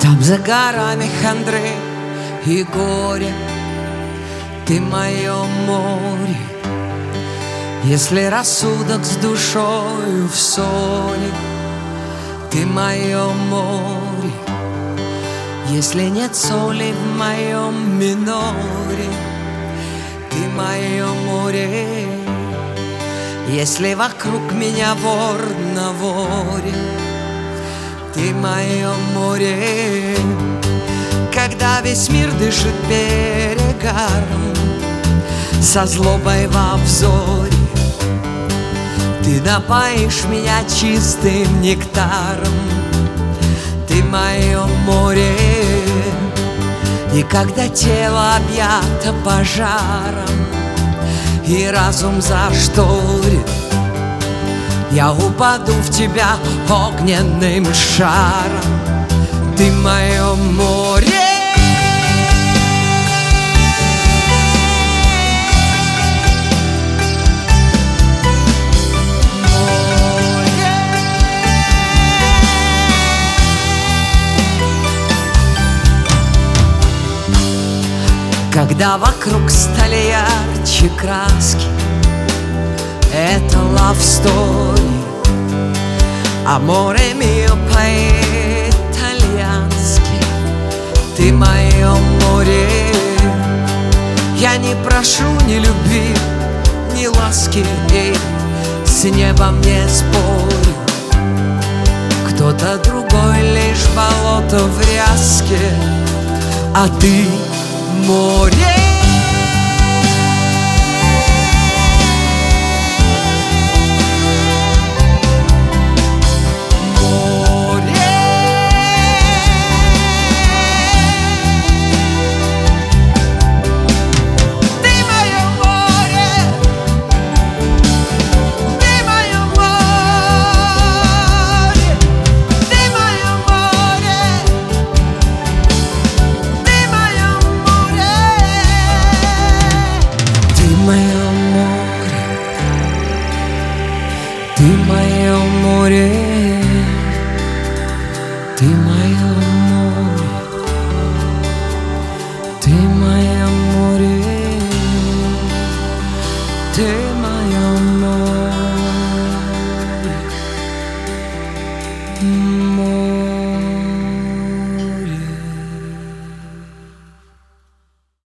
Там за горами хандры и горе, ты мое море. Если рассудок с душою в ссоре, ты мое море. Если нет соли в моем миноре, ты мое море. Если вокруг меня вор на воре, ты мое море. Когда весь мир дышит перегаром, со злобой во взоре, ты напоишь меня чистым нектаром, ты мое море. И когда тело объято пожаром и разум зашторит, я упаду в тебя огненным шаром, ты мое море. Когда вокруг стали ярче краски, это love story, amore mio по-итальянски, ты мое море. Я не прошу ни любви, ни ласки, с небом не спорю. Кто-то другой лишь болото в ряске, а ты море. Ты мое море, ты мое море.